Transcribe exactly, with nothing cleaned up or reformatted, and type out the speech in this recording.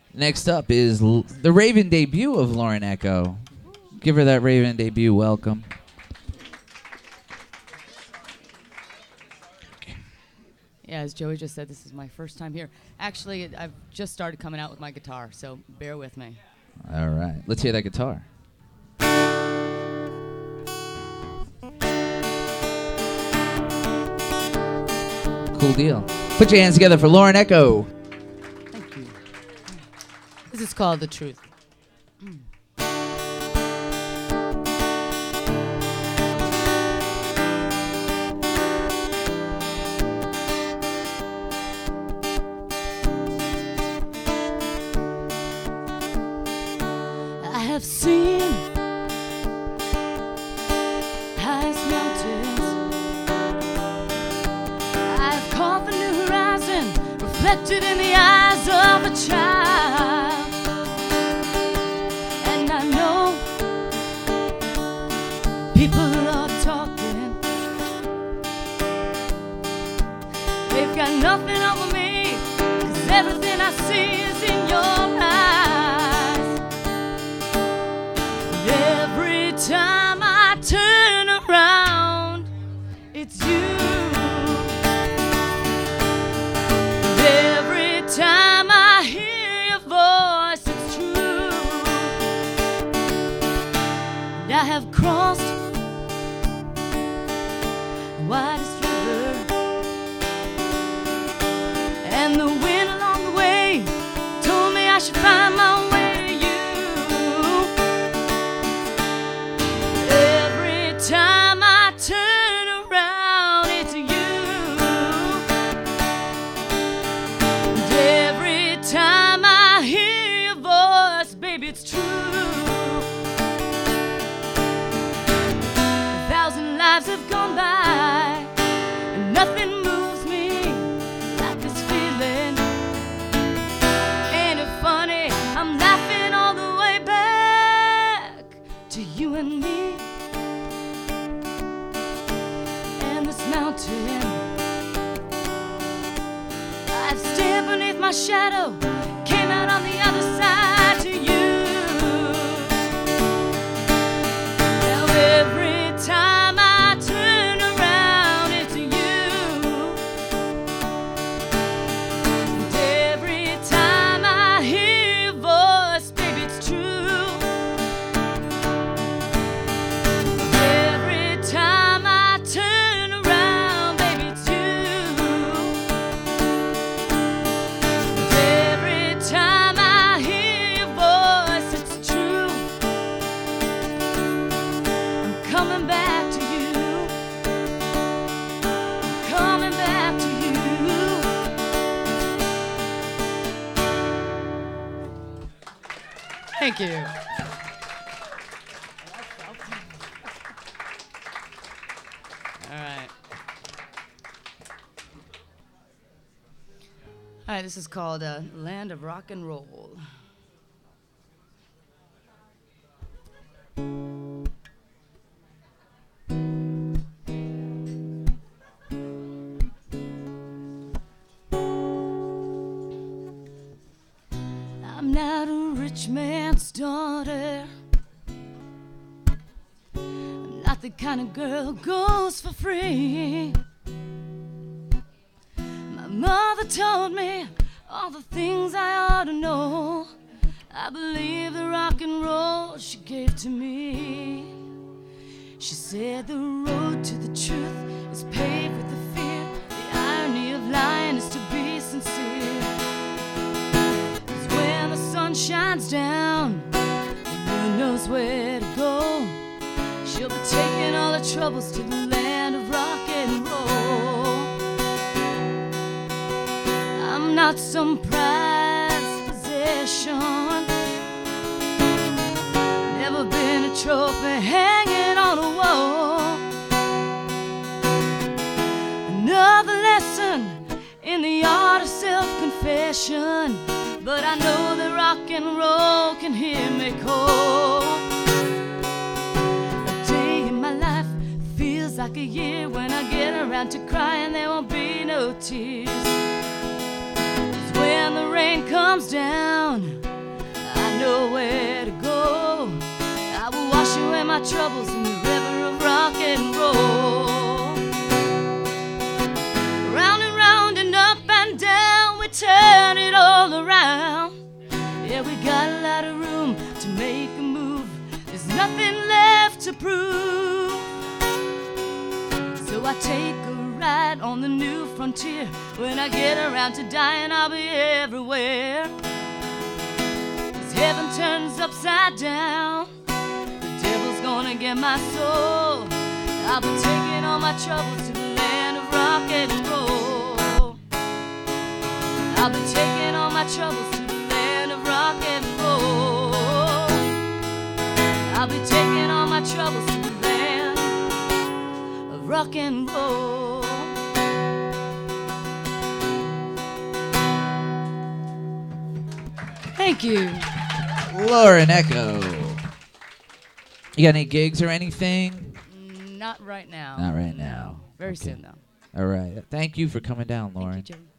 Next up is l- the Raven debut of Lauren Echo. Give her that Raven debut welcome. Yeah, as Joey just said, this is my first time here. Actually, I've just started coming out with my guitar, so bear with me. All right. Let's hear that guitar. Cool deal. Put your hands together for Lauren Echo. Thank you. This is called The Truth. I have seen highest mountains. I've caught the new horizon reflected in the eyes of a child. And I know people are talking. They've got nothing over me, 'cause everything I see is in your eyes. Every time I turn around, it's you. Every time I hear your voice, it's true. And I have crossed the widest river, and the wind along the way told me I should find my way. Time I turn around, it's you. And every time I hear your voice, baby, it's true. A thousand lives have gone by, and nothing moves me like this feeling. Ain't it funny? I'm laughing all the way back to you and me. Mountain, I've stared beneath my shadow, came out on the other side to you. Now every time I turn around, it's you. And every time I hear your voice, baby, it's true. Every time I turn Thank you. All right. All right, this is called uh, Land of Rock and Roll. I'm not a rich man's daughter. I'm not the kind of girl who goes for free. My mother told me all the things I ought to know. I believe the rock and roll she gave to me. She said the road to the truth is paved with the fear. The irony of lying is to be sincere. When the sun shines down, who knows where to go? She'll be taking all the troubles to the land of rock and roll. I'm not some prized possession, never been a trophy hanging on a wall. Another lesson in the art of self-confession, but I know that rock and roll can hear me call. A day in my life feels like a year. When I get around to crying, there won't be no tears. 'Cause when when the rain comes down, I know where to go. I will wash away my troubles in the river of rock and roll. Round and round and up and down, we turn it all around. Yeah, we got a lot of room to make a move. There's nothing left to prove. So I take a ride on the new frontier. When I get around to dying, I'll be everywhere. As heaven turns upside down, the devil's gonna get my soul. I'll be taking all my troubles to the land of rock and roll. I'll be taking all my troubles to the land of rock and roll. I'll be taking all my troubles to the land of rock and roll. Thank you. Lauren Echo. You got any gigs or anything? Not right now. Not right now. Very Okay. soon, though. All right. Thank you for coming down, Lauren. Thank you, Jay.